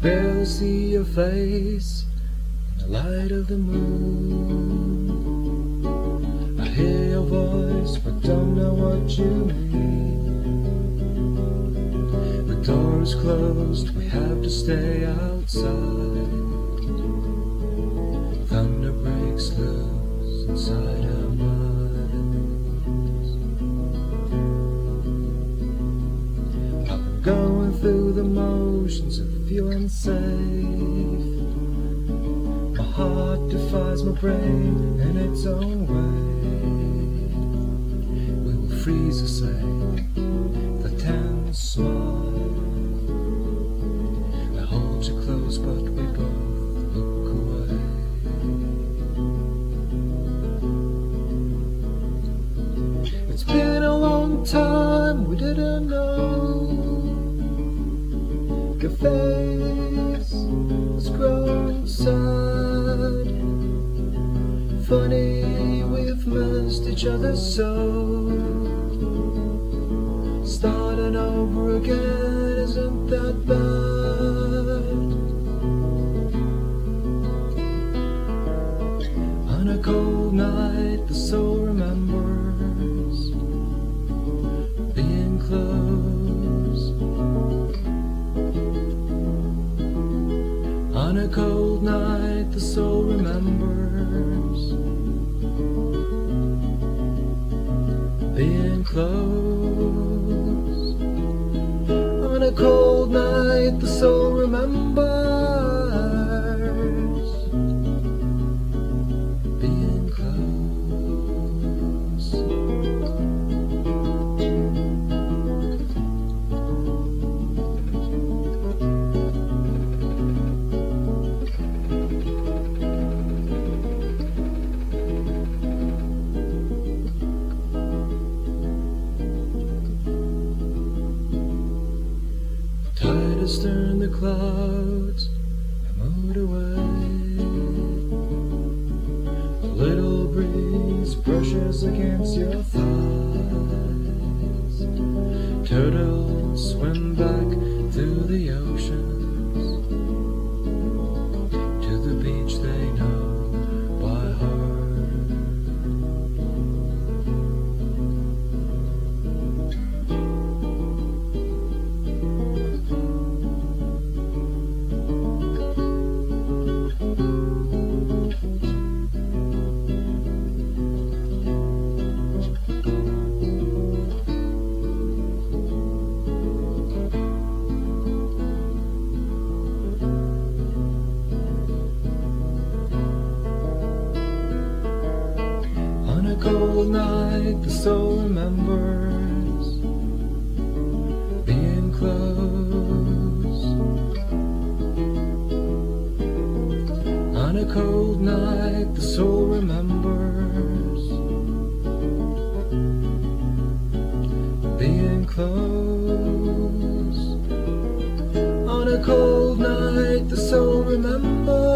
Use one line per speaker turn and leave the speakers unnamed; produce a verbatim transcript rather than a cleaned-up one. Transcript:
barely see your face in the light of the moon. I hear your voice but don't know what you mean. The door is closed, we have to stay outside. Thunder breaks loose inside our minds. I've been going through the motions of feeling safe. My heart defies my brain in its own way. We will freeze the same, the tense smile. I hold you close but we both look away. It's been a long time, we didn't know. Your face has grown sad. Funny, we've missed each other so. Starting over again isn't that bad. On a cold night, the soul remembers being close. On a cold night, the soul remembers being close. On a cold night, the soul remembers being close. Tide has turned the clouds and moved away. A little breeze brushes against your thighs. Turtles swim back through the oceans to the beach they know by heart. On a cold night, the soul remembers being close. On a cold night, the soul remembers being close. On a cold night, the soul remembers